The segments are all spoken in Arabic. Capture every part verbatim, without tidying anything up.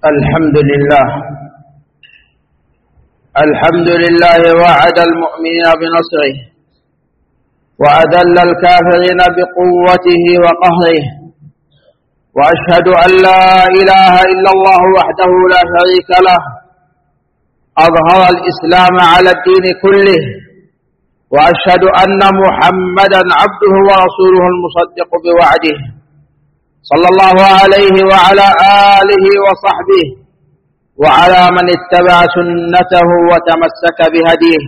الحمد لله الحمد لله وعد المؤمنين بنصره وأذل الكافرين بقوته وقهره، وأشهد أن لا إله إلا الله وحده لا شريك له أظهر الإسلام على الدين كله، وأشهد أن محمدا عبده ورسوله المصدق بوعده، صلى الله عليه وعلى آله وصحبه وعلى من اتبع سنته وتمسك بهديه.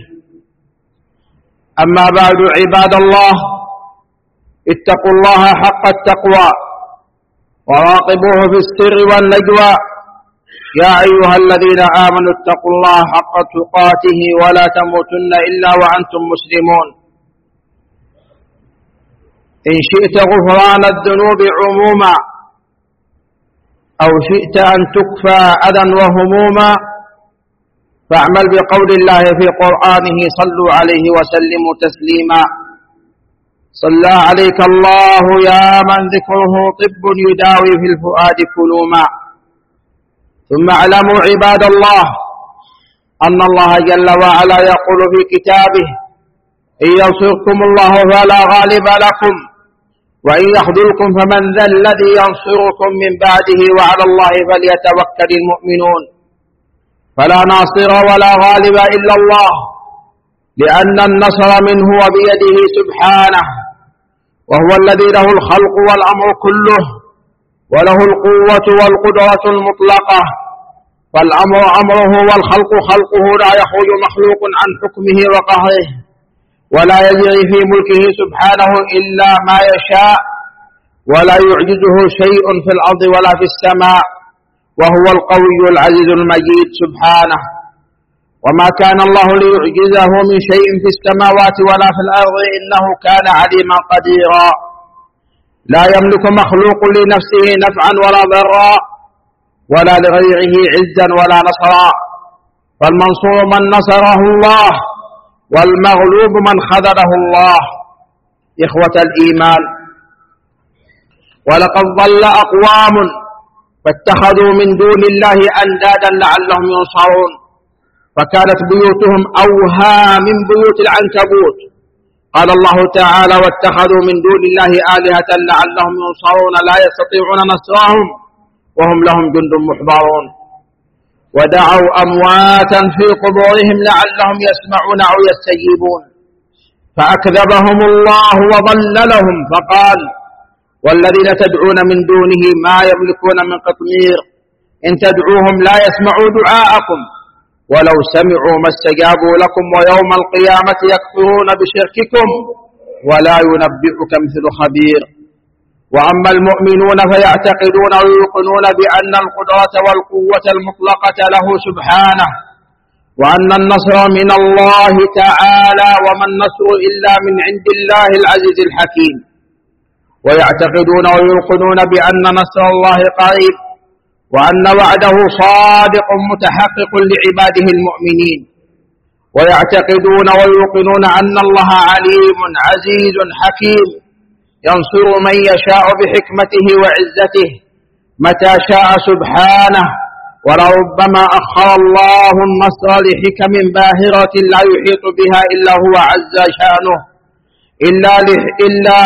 أما بعد، عباد الله، اتقوا الله حق التقوى وراقبوه في السر والنجوى. يا أيها الذين آمنوا اتقوا الله حق تقاته ولا تموتن إلا وأنتم مسلمون. إن شئت غفران الذنوب عموما أو شئت أن تكفى أذى وهموما فاعمل بقول الله في قرآنه: صلوا عليه وسلموا تسليما. صلى عليك الله يا من ذكره طب يداوي في الفؤاد كلوما. ثم اعلموا عباد الله أن الله جل وعلا يقول في كتابه: إن ينصركم الله فلا غالب لكم وإن يخذلكم فمن ذا الذي ينصركم من بعده وعلى الله فليتوكل المؤمنون. فلا ناصر ولا غالب إلا الله، لأن النصر منه وبيده سبحانه، وهو الذي له الخلق والأمر كله، وله القوة والقدرة المطلقة. فالأمر أمره والخلق خلقه، لا يخرج مخلوق عن حكمه وقهره، ولا يجري في ملكه سبحانه إلا ما يشاء، ولا يعجزه شيء في الأرض ولا في السماء، وهو القوي العزيز المجيد سبحانه. وما كان الله ليعجزه من شيء في السماوات ولا في الأرض، إنه كان عليما قديرا. لا يملك مخلوق لنفسه نفعا ولا ضرا، ولا لغيره عزا ولا نصرا. فالمنصور من نصره الله، والمغلوب من خذله الله. إخوة الإيمان، ولقد ضل أقوام فاتخذوا من دون الله أندادا لعلهم ينصرون، فكانت بيوتهم أوهى من بيوت العنكبوت. قال الله تعالى: واتخذوا من دون الله آلهة لعلهم ينصرون لا يستطيعون نصرهم وهم لهم جند محضرون. ودعوا أمواتا في قبورهم لعلهم يسمعون أو يستجيبون، فأكذبهم الله وضللهم فقال: والذين تدعون من دونه ما يملكون من قطمير، إن تدعوهم لا يسمعوا دعاءكم ولو سمعوا ما استجابوا لكم ويوم القيامة يكفرون بشرككم ولا ينبئك مثل خبير. وأما المؤمنون فيعتقدون ويوقنون بأن القدرة والقوة المطلقة له سبحانه، وأن النصر من الله تعالى، وما النصر إلا من عند الله العزيز الحكيم. ويعتقدون ويوقنون بأن نصر الله قريب، وأن وعده صادق متحقق لعباده المؤمنين. ويعتقدون ويوقنون أن الله عليم عزيز حكيم، ينصر من يشاء بحكمته وعزته متى شاء سبحانه. ولربما أخر الله النصر لحكم باهرة لا يحيط بها إلا هو عز شأنه إلا إلا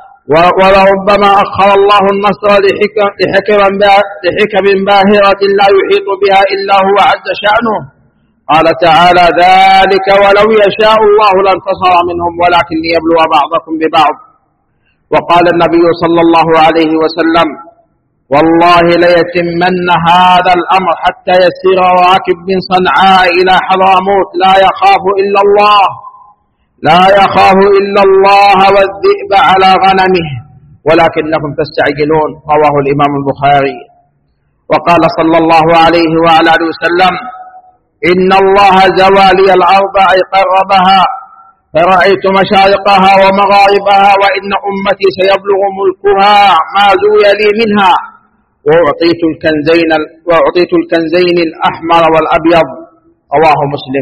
ولربما أخر الله النصر لحكم, لحكم باهرة لا يحيط بها إلا هو عز شأنه. قال تعالى: ذلك ولو يشاء الله لانتصر منهم ولكن ليبلو بعضكم ببعض. وقال النبي صلى الله عليه وسلم: والله ليتمن هذا الأمر حتى يسير راكب من صنعاء إلى حضرموت لا يخاف إلا الله لا يخاف إلا الله والذئب على غنمه ولكنكم تستعجلون. رواه الإمام البخاري. وقال صلى الله عليه وعلى آله وسلم: إن الله زوى لي الأرض أي قربها، فرأيت مشارقها ومغاربها، وإن أمتي سيبلغ ملكها ما زوي لي منها، وأعطيت الكنزين, وأعطيت الكنزين الأحمر والأبيض. رواه مسلم.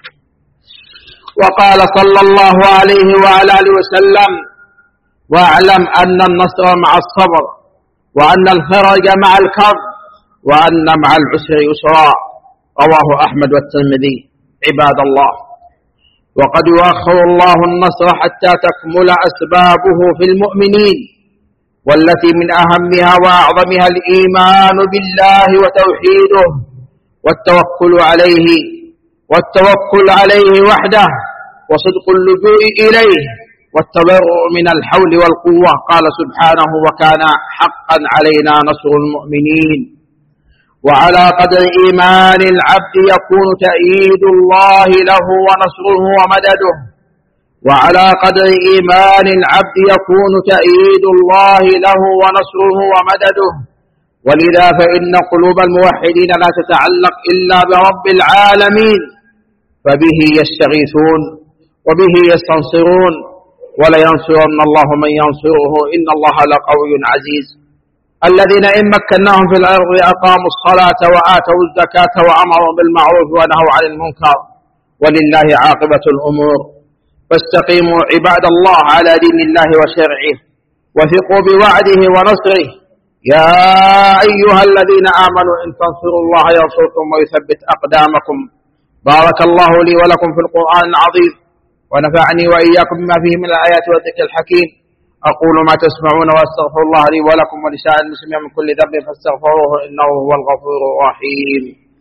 وقال صلى الله عليه وعلى آله وسلم: واعلم أن النصر مع الصبر، وأن الفرج مع الكرب، وأن مع العسر يسرا. رواه أحمد والترمذي. عباد الله، وقد يؤخر الله النصر حتى تكمل أسبابه في المؤمنين، والتي من أهمها وأعظمها الإيمان بالله وتوحيده والتوكل عليه والتوكل عليه وحده وصدق اللجوء إليه والتبرؤ من الحول والقوة. قال سبحانه: وكان حقا علينا نصر المؤمنين. وعلى قدر إيمان العبد يكون تأييد الله له ونصره ومدده، وعلى قدر إيمان العبد يكون تأييد الله له ونصره ومدده. ولذا فإن قلوب الموحدين لا تتعلق إلا برب العالمين، فبه يستغيثون وبه يستنصرون، ولينصرن الله من ينصره، إن الله لقوي عزيز. الذين إن مكناهم في الأرض أقاموا الصلاة وآتوا الزكاة وأمروا بالمعروف ونهوا عن المنكر، ولله عاقبة الأمور. فاستقيموا عباد الله على دين الله وشرعه، وثقوا بوعده ونصره. يا أيها الذين آمنوا إن تنصروا الله ينصركم ويثبت أقدامكم. بارك الله لي ولكم في القرآن العظيم، ونفعني وإياكم بما فيه من الآيات والذكر الحكيم. أقول ما تسمعون وأستغفر الله لي ولكم ولسائر المسلمين من كل ذنب فاستغفروه إنه هو الغفور الرحيم.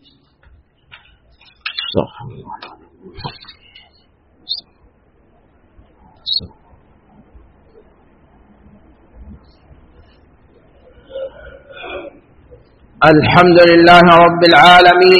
استغفر الله. الحمد لله رب العالمين،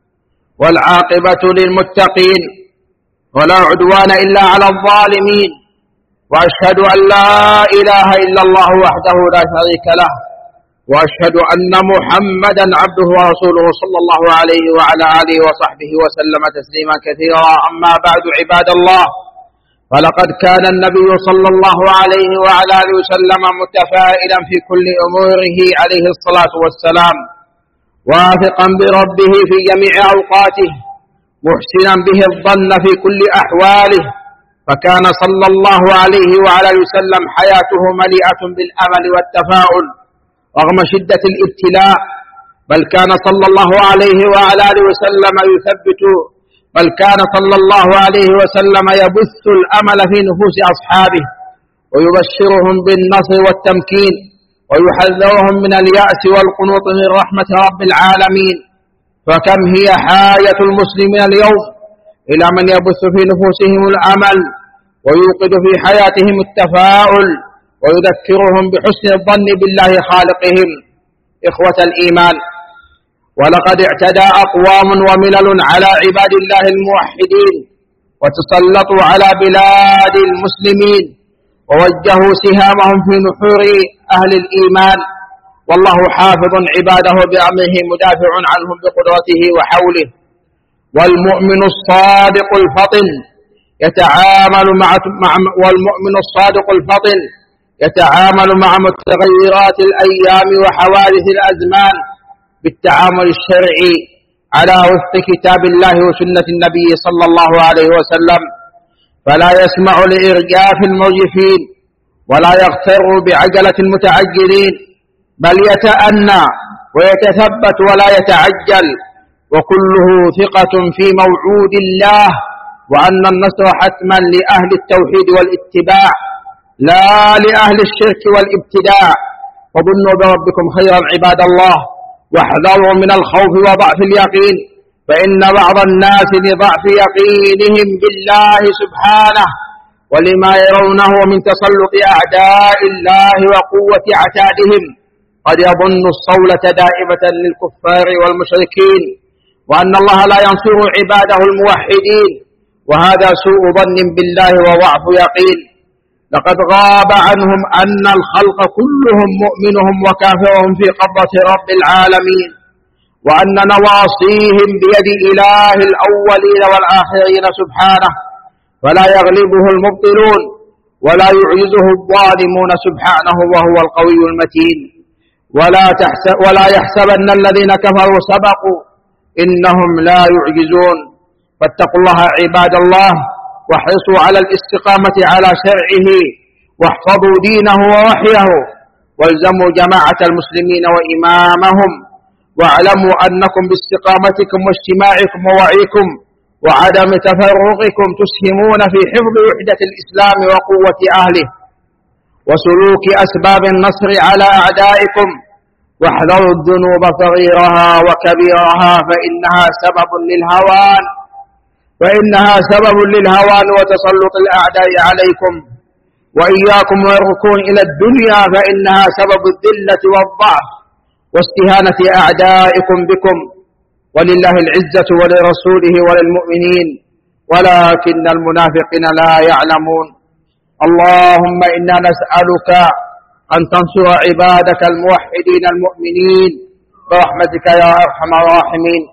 والعاقبة للمتقين، ولا عدوان إلا على الظالمين، وأشهد أن لا إله إلا الله وحده لا شريك له، وأشهد أن محمدا عبده ورسوله صلى الله عليه وعلى آله وصحبه وسلم تسليما كثيرا. أما بعد، عباد الله، فلقد كان النبي صلى الله عليه وعلى آله وسلم متفائلا في كل أموره عليه الصلاة والسلام، واثقا بربه في جميع أوقاته، محسنا به الظن في كل أحواله. فكان صلى الله عليه وعلى آله وسلم حياته مليئة بالأمل والتفاؤل رغم شدة الابتلاء، بل كان صلى الله عليه وعلى آله وسلم يثبت بل كان صلى الله عليه وسلم يبث الأمل في نفوس أصحابه، ويبشرهم بالنصر والتمكين، ويحذرهم من اليأس والقنوط من رحمة رب العالمين. فكم هي حاجة المسلمين اليوم إلى من يبث في نفوسهم الأمل، ويوقد في حياتهم التفاؤل، ويذكرهم بحسن الظن بالله خالقهم. إخوة الإيمان، ولقد اعتدى أقوام وملل على عباد الله الموحدين، وتسلطوا على بلاد المسلمين، ووجهوا سهامهم في نحور أهل الإيمان، والله حافظ عباده بأمره مدافع عنهم بقدرته وحوله. والمؤمن الصادق الفطن يتعامل مع والمؤمن الصادق الفطن يتعامل مع متغيرات الأيام وحوادث الأزمان بالتعامل الشرعي على وفق كتاب الله وسنة النبي صلى الله عليه وسلم، فلا يسمع لإرجاف المرجفين، ولا يغتر بعجلة المتعجلين، بل يتأنى ويتثبت ولا يتعجل، وكله ثقة في موعود الله، وأن النصر حتما لأهل التوحيد والاتباع لا لأهل الشرك والابتداع. وظنوا بربكم خيرا عباد الله، واحذروا من الخوف وضعف اليقين، فإن بعض الناس لضعف يقينهم بالله سبحانه ولما يرونه من تسلط أعداء الله وقوة عتادهم قد يظن الصولة دائمة للكفار والمشركين، وأن الله لا ينصر عباده الموحدين، وهذا سوء ظن بالله وضعف يقين. لقد غاب عنهم أن الخلق كلهم مؤمنهم وكافرهم في قبضة رب العالمين، وأن نواصيهم بيد إله الأولين والآخرين سبحانه، فلا يغلبه المبطلون ولا يعجزه الظالمون سبحانه، وهو القوي المتين. ولا, تحسب ولا يحسبن الذين كفروا سبقوا، إنهم لا يعجزون. فاتقوا الله عباد الله، واحرصوا على الاستقامة على شرعه، واحفظوا دينه ووحيه، والزموا جماعة المسلمين وإمامهم، واعلموا أنكم باستقامتكم واجتماعكم ووعيكم وعدم تفرقكم تسهمون في حفظ وحدة الإسلام وقوة أهله وسلوك أسباب النصر على أعدائكم، واحذروا الذنوب صغيرها وكبيرها فإنها سبب للهوان فإنها سبب للهوان وتسلط الأعداء عليكم، وإياكم والركون إلى الدنيا فإنها سبب الذلة والضعف واستهانة أعدائكم بكم، ولله العزة ولرسوله وللمؤمنين ولكن المنافقين لا يعلمون. اللهم إنا نسألك أن تنصر عبادك الموحدين المؤمنين برحمتك يا أرحم الراحمين.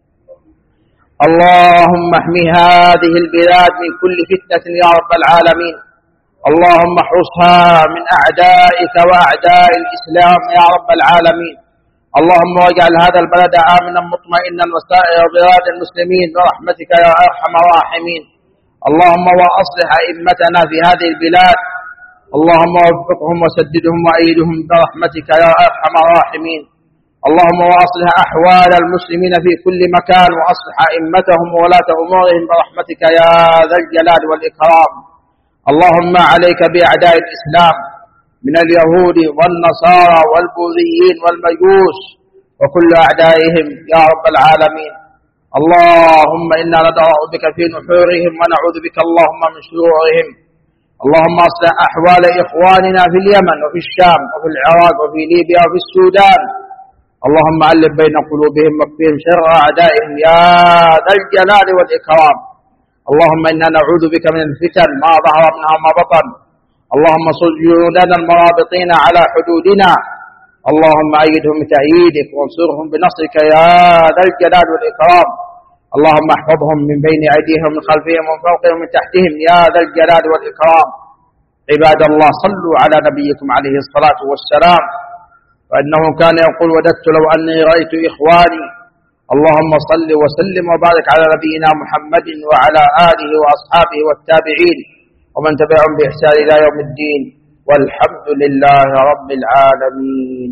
اللهم احمي هذه البلاد من كل فتنة يا رب العالمين. اللهم احرسها من أعدائك وأعداء الإسلام يا رب العالمين. اللهم واجعل هذا البلد آمنا مطمئنا وسائر بلاد المسلمين برحمتك يا أرحم الراحمين. اللهم وأصلح أئمتنا في هذه البلاد، اللهم وفقهم وسددهم وأيدهم برحمتك يا أرحم الراحمين. اللهم وأصلح أحوال المسلمين في كل مكان وأصلح أئمتهم وولاة أمورهم برحمتك يا ذا الجلال والإكرام. اللهم عليك بأعداء الإسلام من اليهود والنصارى والبوذيين والمجوس وكل أعدائهم يا رب العالمين. اللهم إنا ندرأ بك في نحورهم ونعوذ بك اللهم من شرورهم. اللهم أصلح أحوال إخواننا في اليمن وفي الشام وفي العراق وفي ليبيا وفي السودان. اللهم ألف بين قلوبهم واكفهم شر أعدائهم يا ذا الجلال والإكرام. اللهم إنا نعوذ بك من الفتن ما ظهر منها وما بطن. اللهم صل جنودنا المرابطين على حدودنا. اللهم أيدهم بتأييدك وانصرهم بنصرك يا ذا الجلال والإكرام. اللهم احفظهم من بين أيديهم ومن خلفهم ومن فوقهم ومن تحتهم يا ذا الجلال والإكرام. عباد الله، صلوا على نبيكم عليه الصلاة والسلام، فإنه كان يقول وددت لو أني رأيت إخواني. اللهم صل وسلم وبارك على نبينا محمد وعلى آله وأصحابه والتابعين ومن تبعهم بإحسان إلى يوم الدين، والحمد لله رب العالمين.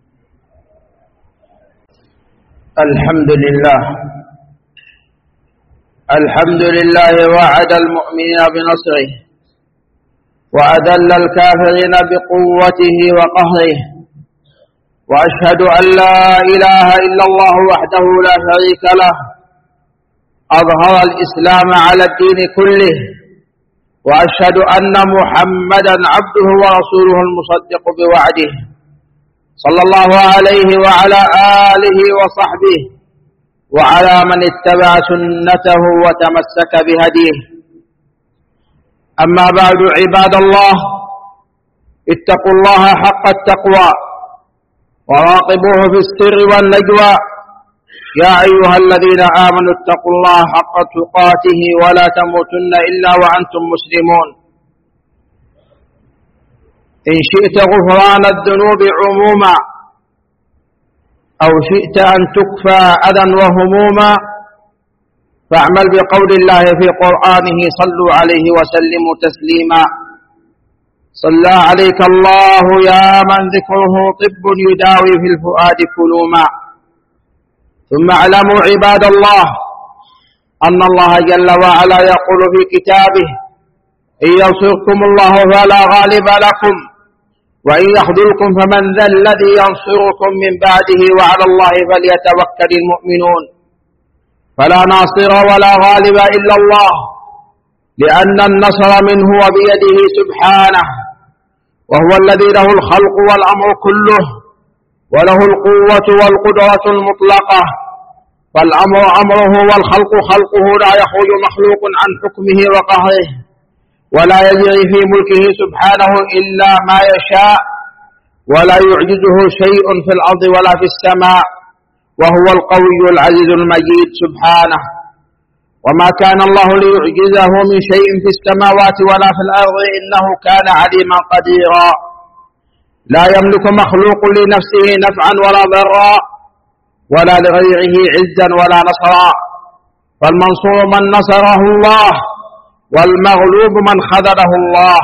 الحمد لله الحمد لله وعد المؤمنين بنصره وأذل الكافرين بقوته وقهره، وأشهد أن لا إله إلا الله وحده لا شريك له أظهر الإسلام على الدين كله، وأشهد أن محمدا عبده ورسوله المصدق بوعده صلى الله عليه وعلى آله وصحبه وعلى من اتبع سنته وتمسك بهديه. أما بعد، عباد الله، اتقوا الله حق التقوى وراقبوه في السر والنجوى. يا أيها الذين آمنوا اتقوا الله حق تقاته ولا تموتن إلا وأنتم مسلمون. إن شئت غفران الذنوب عموما أو شئت أن تكفى أذى وهموما فاعمل بقول الله في قرآنه صلوا عليه وسلموا تسليما. صلى عليك الله يا من ذكره طب يداوي في الفؤاد كلوما. ثم اعلموا عباد الله أن الله جل وعلا يقول في كتابه إن ينصركم الله فلا غالب لكم وإن يخذلكم فمن ذا الذي ينصركم من بعده وعلى الله فليتوكل المؤمنون. فلا ناصر ولا غالب إلا الله، لأن النصر منه وبيده سبحانه، وهو الذي له الخلق والأمر كله وله القوة والقدرة المطلقة، فالأمر أمره والخلق خلقه، لا يخرج مخلوق عن حكمه وقهره ولا يجري في ملكه سبحانه إلا ما يشاء، ولا يعجزه شيء في الأرض ولا في السماء، وهو القوي العزيز المجيد سبحانه. وما كان الله ليعجزه من شيء في السماوات ولا في الأرض إنه كان عليما قديرا. لا يملك مخلوق لنفسه نفعا ولا ضرا ولا لغيره عزا ولا نصرا، فالمنصور من نصره الله والمغلوب من خذله الله.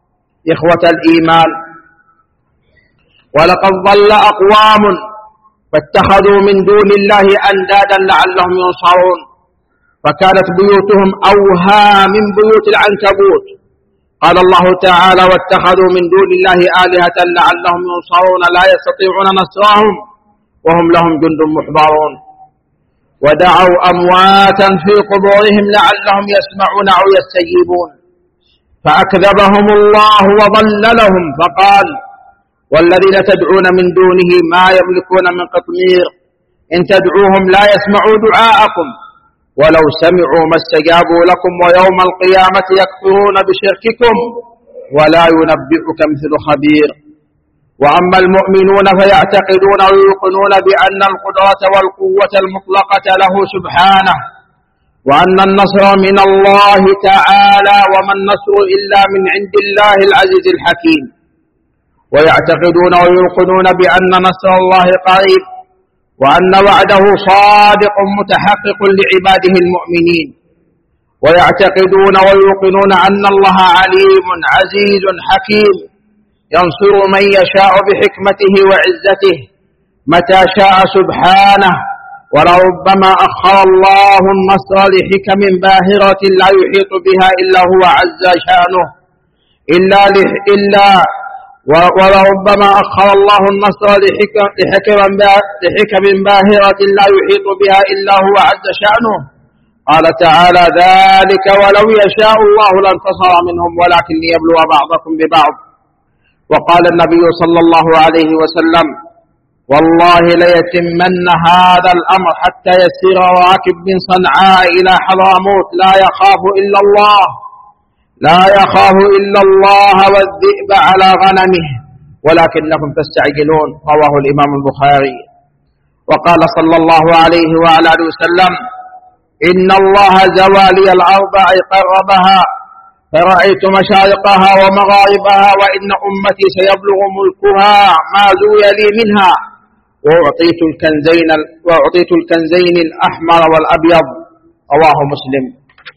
إخوة الإيمان، ولقد ضل أقوام فاتخذوا من دون الله أندادا لعلهم ينصرون فكانت بيوتهم أوهى من بيوت العنكبوت. قال الله تعالى واتخذوا من دون الله آلهة لعلهم ينصرون لا يستطيعون نصرهم وهم لهم جند محضرون. ودعوا أمواتا في قبورهم لعلهم يسمعون أو يستجيبون فأكذبهم الله وضللهم فقال والذين تدعون من دونه ما يملكون من قطمير إن تدعوهم لا يسمعوا دعاءكم ولو سمعوا ما استجابوا لكم ويوم القيامة يكفرون بشرككم ولا ينبئك مثل خبير. وأما المؤمنون فيعتقدون ويوقنون بأن القدرة والقوة المطلقة له سبحانه وأن النصر من الله تعالى وما النصر إلا من عند الله العزيز الحكيم. ويعتقدون ويوقنون بأن نصر الله قريب وأن وعده صادق متحقق لعباده المؤمنين. ويعتقدون ويوقنون أن الله عليم عزيز حكيم ينصر من يشاء بحكمته وعزته متى شاء سبحانه ولربما أخر الله النصر لحكم باهرة لا يحيط بها إلا هو عز شأنه إلا إلا ولربما أخر الله النصر لحكم, لحكم باهرة لا يحيط بها إلا هو عز شأنه. قال تعالى ذلك ولو يشاء الله لانتصر منهم ولكن ليبلو بعضكم ببعض. وقال النبي صلى الله عليه وسلم والله ليتمن هذا الأمر حتى يسير راكب من صنعاء إلى حضرموت لا يخاف إلا الله لا يخاف إلا الله والذئب على غنمه ولكنكم تستعجلون. رواه الإمام البخاري. وقال صلى الله عليه وعلى آله وسلم إن الله زوى لي الأرض أي قربها فرأيت مشارقها ومغاربها وإن أمتي سيبلغ ملكها ما زوي لي منها وأعطيت الكنزين, وأعطيت الكنزين الأحمر والأبيض. رواه مسلم.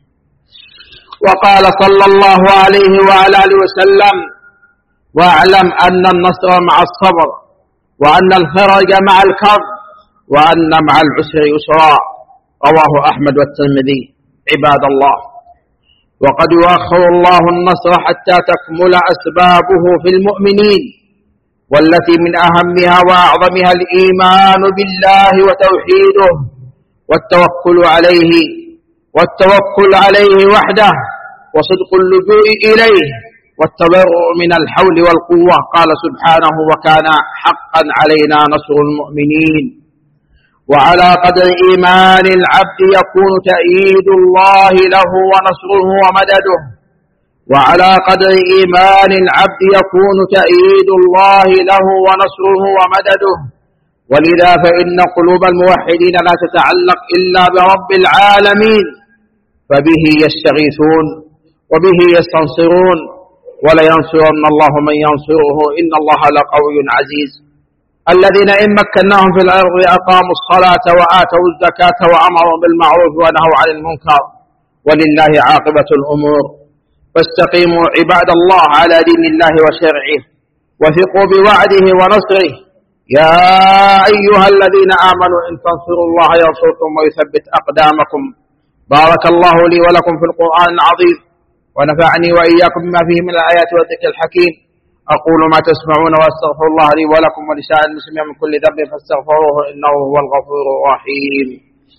وقال صلى الله عليه وعلى آله وسلم واعلم أن النصر مع الصبر وأن الفرج مع الكرب وأن مع العسر يسرا. رواه أحمد والترمذي. عباد الله وقد يؤخر الله النصر حتى تكمل أسبابه في المؤمنين والتي من أهمها وأعظمها الإيمان بالله وتوحيده والتوكل عليه والتوكل عليه وحده وصدق اللجوء إليه والتبرؤ من الحول والقوة. قال سبحانه وكان حقا علينا نصر المؤمنين. وعلى قدر إيمان العبد يكون تأييد الله له ونصره ومدده وعلى قدر إيمان العبد يكون تأييد الله له ونصره ومدده. ولذا فإن قلوب الموحدين لا تتعلق إلا برب العالمين فبه يستغيثون وبه يستنصرون ولينصرن الله من ينصره إن الله لقوي عزيز. الذين إن مكناهم في الأرض أقاموا الصلاة وآتوا الزكاة وأمروا بالمعروف ونهوا عن المنكر ولله عاقبة الأمور. فاستقيموا عباد الله على دين الله وشرعه وثقوا بوعده ونصره. يا أيها الذين آمنوا إن تنصروا الله ينصركم ويثبت أقدامكم. بارك الله لي ولكم في القرآن العظيم ونفعني وإياكم بما فيه من الآيات والذكر الحكيم. أقول ما تسمعون وأستغفر الله لي ولكم ولسائر المسلمين من كل ذنب فاستغفروه إنه هو الغفور الرحيم.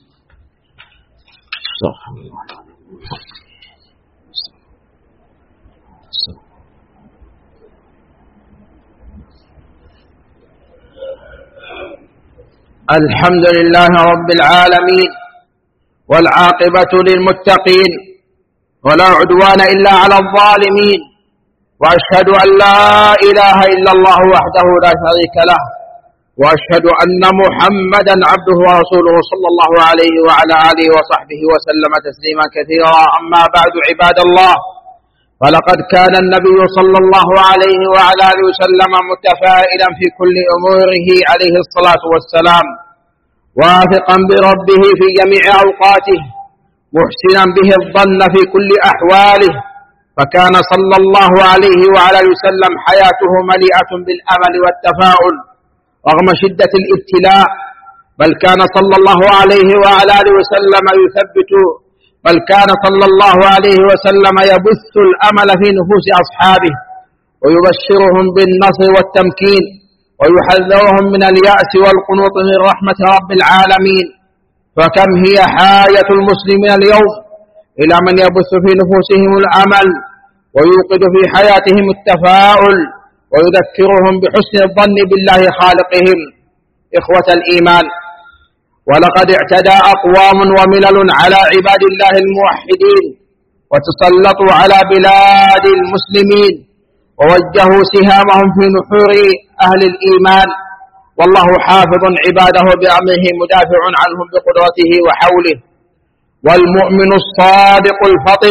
الحمد لله رب العالمين والعاقبة للمتقين ولا عدوان إلا على الظالمين وأشهد أن لا إله إلا الله وحده لا شريك له وأشهد أن محمدا عبده ورسوله صلى الله عليه وعلى آله وصحبه وسلم تسليما كثيرا. أما بعد عباد الله فلقد كان النبي صلى الله عليه وعلى آله وسلم متفائلا في كل أموره عليه الصلاة والسلام واثقا بربه في جميع أوقاته محسنا به الظن في كل أحواله. فكان صلى الله عليه وعلى آله وسلم حياته مليئة بالأمل والتفاؤل رغم شدة الابتلاء، بل كان صلى الله عليه وعلى آله وسلم يثبت بل كان صلى الله عليه وسلم يبث الأمل في نفوس أصحابه، ويبشرهم بالنصر والتمكين، ويحذرهم من اليأس والقنوط من رحمة رب العالمين. فكم هي حاجة المسلمين اليوم إلى من يبث في نفوسهم الأمل، ويوقد في حياتهم التفاؤل، ويذكرهم بحسن الظن بالله خالقهم. إخوة الإيمان، ولقد اعتدى أقوام وملل على عباد الله الموحدين، وتسلطوا على بلاد المسلمين، ووجهوا سهامهم في نحور أهل الإيمان، والله حافظ عباده بأمره مدافع عنهم بقدرته وحوله. والمؤمن الصادق الفطن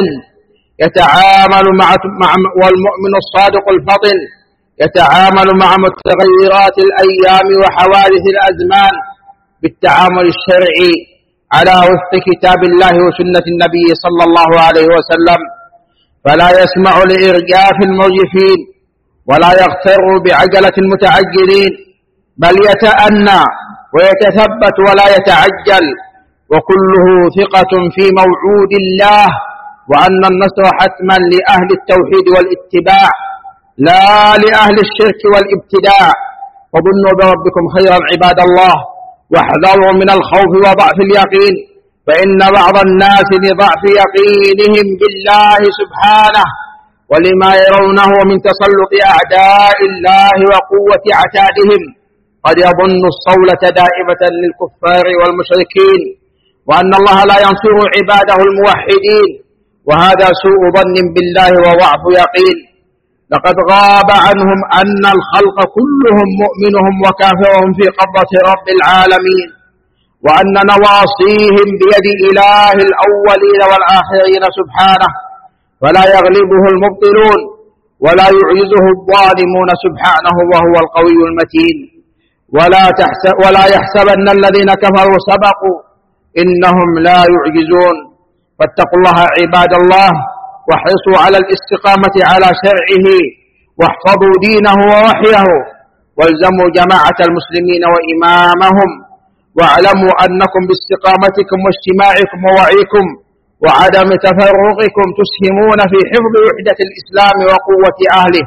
يتعامل مع والمؤمن الصادق الفطن يتعامل مع متغيرات الأيام وحوادث الأزمان بالتعامل الشرعي على وفق كتاب الله وسنة النبي صلى الله عليه وسلم، فلا يسمع لإرجاف المرجفين، ولا يغتر بعجلة المتعجلين، بل يتأنى ويتثبت ولا يتعجل، وكله ثقة في موعود الله، وأن النصر حتما لأهل التوحيد والاتباع لا لأهل الشرك والابتداع. وظنوا بربكم خيرا عباد الله، واحذروا من الخوف وضعف اليقين، فإن بعض الناس لضعف يقينهم بالله سبحانه ولما يرونه من تسلط أعداء الله وقوة عتادهم قد يظن الصولة دائمة للكفار والمشركين، وأن الله لا ينصر عباده الموحدين، وهذا سوء ظن بالله وضعف يقين. لقد غاب عنهم أن الخلق كلهم مؤمنهم وكافرهم في قبضة رب العالمين، وأن نواصيهم بيد إله الأولين والآخرين سبحانه، فلا يغلبه المبطلون ولا يعجزه الظالمون سبحانه، وهو القوي المتين. ولا, تحسب ولا يحسبن الذين كفروا سبقوا، إنهم لا يعجزون. فاتقوا الله عباد الله، واحرصوا على الاستقامة على شرعه، واحفظوا دينه ووحيه، والزموا جماعة المسلمين وإمامهم، واعلموا أنكم باستقامتكم واجتماعكم ووعيكم وعدم تفرقكم تسهمون في حفظ وحدة الإسلام وقوة أهله،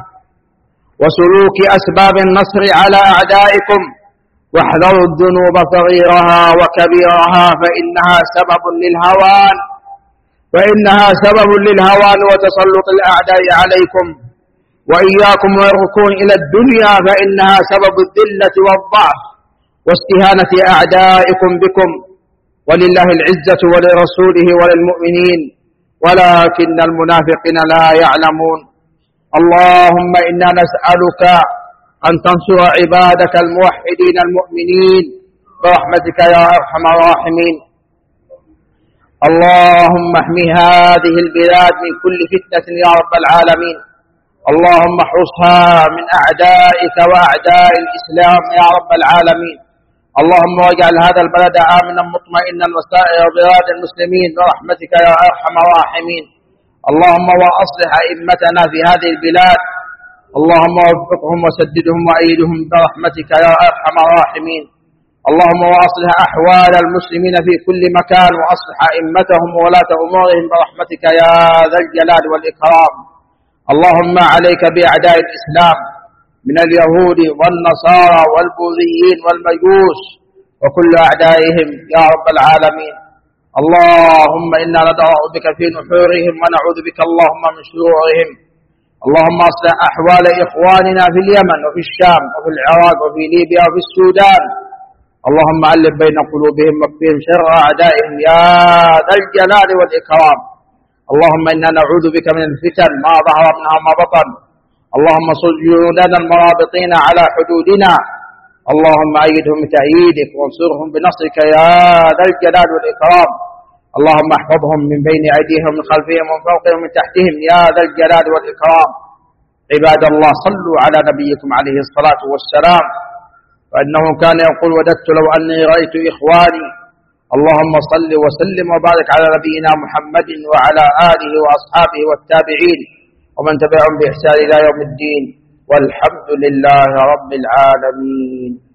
وسلوك أسباب النصر على أعدائكم. واحذروا الذنوب صغيرها وكبيرها، فإنها سبب للهوان فإنها سبب للهوان وتسلط الأعداء عليكم. وإياكم والركون إلى الدنيا، فإنها سبب الذلة والضعف واستهانة أعدائكم بكم. ولله العزة ولرسوله وللمؤمنين، ولكن المنافقين لا يعلمون. اللهم إنا نسألك أن تنصر عبادك الموحدين المؤمنين برحمتك يا أرحم الراحمين. اللهم احمي هذه البلاد من كل فتنة يا رب العالمين. اللهم احرسها من أعدائك وأعداء الإسلام يا رب العالمين. اللهم واجعل هذا البلد آمنا مطمئنا وسائر بلاد المسلمين برحمتك يا أرحم الراحمين. اللهم وأصلح أئمتنا في هذه البلاد، اللهم وفقهم وسددهم وأيدهم برحمتك يا أرحم الراحمين. اللهم وأصلح أحوال المسلمين في كل مكان، وأصلح أئمتهم وولاة أمورهم برحمتك يا ذا الجلال والإكرام. اللهم عليك بأعداء الإسلام من اليهود والنصارى والبوذيين والمجوس وكل أعدائهم يا رب العالمين. اللهم إنا ندعو بك في نحورهم ونعوذ بك اللهم من شرورهم. اللهم أصلح أحوال إخواننا في اليمن وفي الشام وفي العراق وفي ليبيا وفي السودان. اللهم ألف بين قلوبهم واكفهم شر أعدائهم يا ذا الجلال والإكرام. اللهم إنا نعوذ بك من الفتن ما ظهر منها وما بطن. اللهم صل جنودنا المرابطين على حدودنا، اللهم أيدهم بتأييدك وانصرهم بنصرك يا ذا الجلال والإكرام. اللهم احفظهم من بين أيديهم ومن خلفهم ومن فوقهم ومن تحتهم يا ذا الجلال والإكرام. عباد الله، صلوا على نبيكم عليه الصلاة والسلام، فإنه كان يقول وددت لو أني رأيت إخواني. اللهم صل وسلم وبارك على نبينا محمد وعلى آله وأصحابه والتابعين ومن تبعهم بإحسان إلى يوم الدين، والحمد لله رب العالمين.